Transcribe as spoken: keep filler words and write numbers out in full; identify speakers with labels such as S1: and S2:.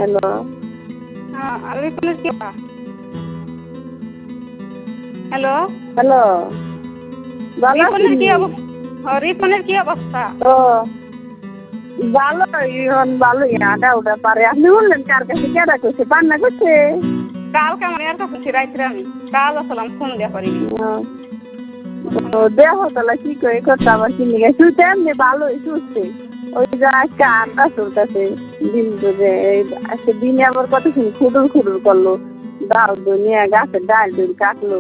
S1: Hello.
S2: হ্যাঁ, আর রিপনের কি অবস্থা? হ্যালো।
S1: হ্যালো। ভালো
S2: রিপনের কি
S1: আছেন?
S2: অবস্থা? হ্যাঁ, রিপনের কি অবস্থা?
S1: ও ভালোই এখন ভালোই হাঁটা উঠা পারে। আপনি বললেন কার কাছে কেডা করছে? পান্না করছে?
S2: কালকে আমার এর কাছে রাইতে আমি কাজ আসলাম ফোন দিয়া পারিনি।
S1: ও দেহ তাহলে কি করে করতে আবার কিনে গেছে শুতে এমনি ভালোই শুচ্ছে। ওই যে আজকে আড্ডা চলতেছে দিন বুঝে আজকে দিনে আবার কতক্ষণ খুদুর খুদুর করলো। ডাল দুনিয়া গাছের ডাল ডুল কাটলো।